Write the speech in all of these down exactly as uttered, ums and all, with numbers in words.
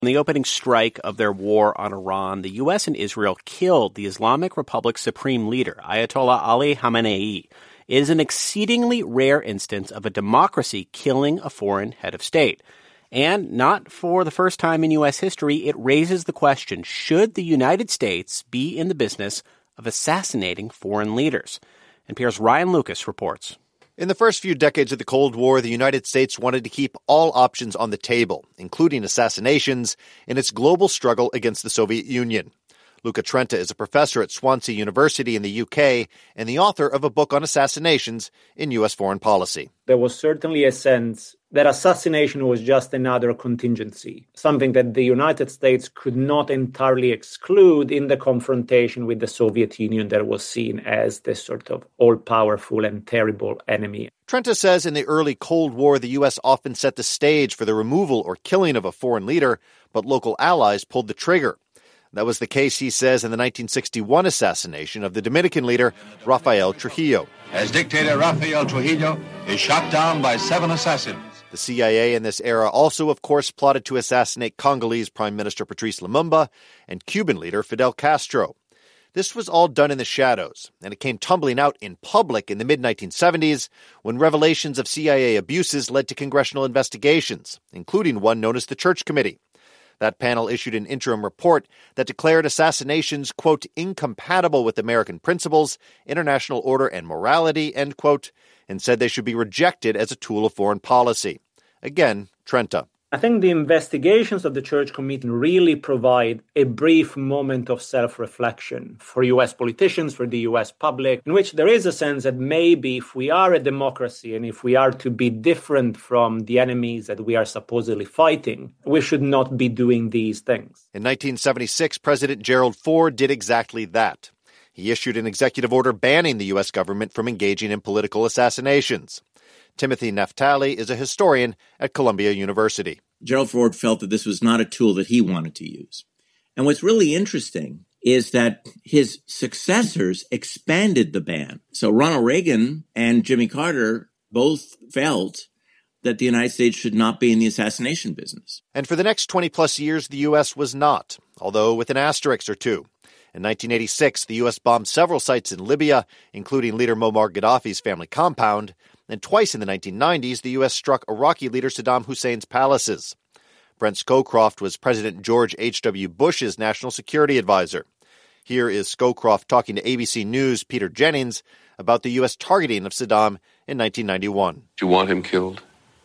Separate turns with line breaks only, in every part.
In the opening strike of their war on Iran, the U S and Israel killed the Islamic Republic's supreme leader, Ayatollah Ali Khamenei. It is an exceedingly rare instance of a democracy killing a foreign head of state. And not for the first time in U S history, it raises the question, should the United States be in the business of assassinating foreign leaders? N P R's Ryan Lucas reports.
In the first few decades of the Cold War, the United States wanted to keep all options on the table, including assassinations, in its global struggle against the Soviet Union. Luca Trenta is a professor at Swansea University in the U K and the author of a book on assassinations in U S foreign policy.
There was certainly a sense that assassination was just another contingency, something that the United States could not entirely exclude in the confrontation with the Soviet Union that was seen as this sort of all-powerful and terrible enemy.
Trenta says in the early Cold War, the U S often set the stage for the removal or killing of a foreign leader, but local allies pulled the trigger. That was the case, he says, in the nineteen sixty-one assassination of the Dominican leader, Rafael Trujillo.
As dictator Rafael Trujillo is shot down by seven assassins.
The C I A in this era also, of course, plotted to assassinate Congolese Prime Minister Patrice Lumumba and Cuban leader Fidel Castro. This was all done in the shadows, and it came tumbling out in public in the mid nineteen seventies when revelations of C I A abuses led to congressional investigations, including one known as the Church Committee. That panel issued an interim report that declared assassinations, quote, incompatible with American principles, international order, and morality, end quote, and said they should be rejected as a tool of foreign policy. Again, Trenta.
I think the investigations of the Church Committee really provide a brief moment of self-reflection for U S politicians, for the U S public, in which there is a sense that maybe if we are a democracy and if we are to be different from the enemies that we are supposedly fighting, we should not be doing these things.
In nineteen seventy-six, President Gerald Ford did exactly that. He issued an executive order banning the U S government from engaging in political assassinations. Timothy Naftali is a historian at Columbia University.
Gerald Ford felt that this was not a tool that he wanted to use. And what's really interesting is that his successors expanded the ban. So Ronald Reagan and Jimmy Carter both felt that the United States should not be in the assassination business.
And for the next twenty-plus years, the U S was not, although with an asterisk or two. In nineteen eighty-six, the U S bombed several sites in Libya, including leader Muammar Gaddafi's family compound, and twice in the nineteen nineties, the U S struck Iraqi leader Saddam Hussein's palaces. Brent Scowcroft was President George H W. Bush's national security advisor. Here is Scowcroft talking to A B C News' Peter Jennings about the U S targeting of Saddam in nineteen ninety-one.
Do you want him killed?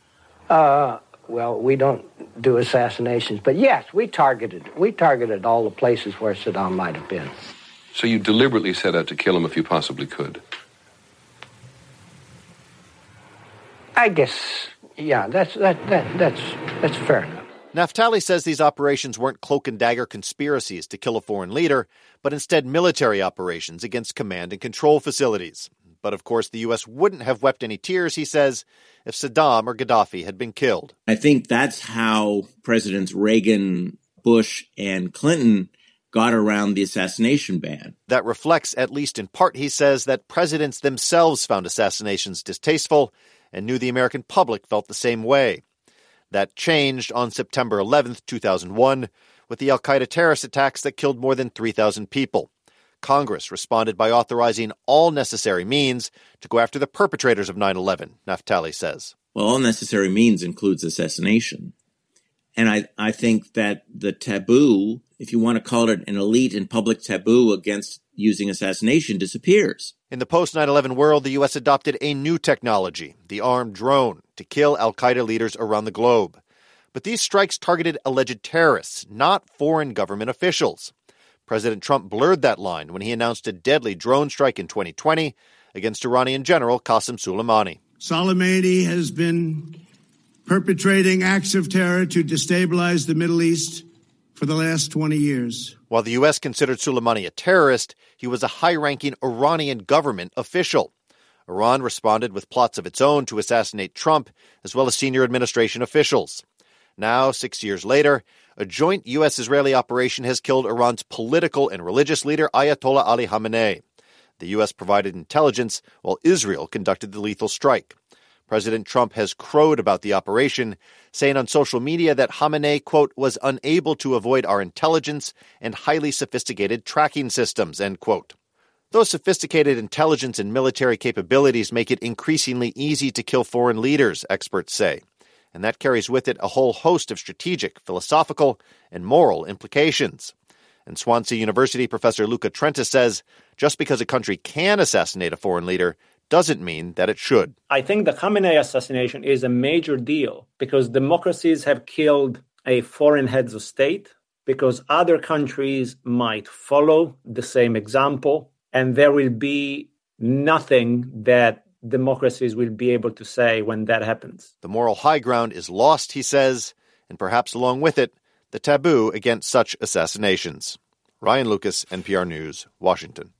Uh, well, we don't do assassinations, but yes, we targeted. We targeted all the places where Saddam might have been.
So you deliberately set out to kill him if you possibly could?
I guess, yeah, that's that that that's that's fair enough.
Naftali says these operations weren't cloak and dagger conspiracies to kill a foreign leader, but instead military operations against command and control facilities. But of course, the U S wouldn't have wept any tears, he says, if Saddam or Gaddafi had been killed.
I think that's how Presidents Reagan, Bush, and Clinton got around the assassination ban.
That reflects, at least in part, he says, that presidents themselves found assassinations distasteful and knew the American public felt the same way. That changed on September eleventh, two thousand one, with the al-Qaeda terrorist attacks that killed more than three thousand people. Congress responded by authorizing all necessary means to go after the perpetrators of nine eleven, Naftali says.
Well, all necessary means includes assassination. And I, I think that the taboo, if you want to call it an elite and public taboo against using assassination, disappears.
In the post nine eleven world, the U S adopted a new technology, the armed drone, to kill al-Qaeda leaders around the globe. But these strikes targeted alleged terrorists, not foreign government officials. President Trump blurred that line when he announced a deadly drone strike in twenty twenty against Iranian General Qasem Soleimani.
Soleimani has been perpetrating acts of terror to destabilize the Middle East for the last twenty years.
While the U S considered Soleimani a terrorist, he was a high-ranking Iranian government official. Iran responded with plots of its own to assassinate Trump, as well as senior administration officials. Now, six years later, a joint U S-Israeli operation has killed Iran's political and religious leader, Ayatollah Ali Khamenei. The U S provided intelligence while Israel conducted the lethal strike. President Trump has crowed about the operation, saying on social media that Khamenei, quote, was unable to avoid our intelligence and highly sophisticated tracking systems, end quote. Those sophisticated intelligence and military capabilities make it increasingly easy to kill foreign leaders, experts say. And that carries with it a whole host of strategic, philosophical, and moral implications. And Swansea University professor Luca Trenta says just because a country can assassinate a foreign leader doesn't mean that it should.
I think the Khamenei assassination is a major deal because democracies have killed a foreign heads of state, because other countries might follow the same example, and there will be nothing that democracies will be able to say when that happens.
The moral high ground is lost, he says, and perhaps along with it, the taboo against such assassinations. Ryan Lucas, N P R News, Washington.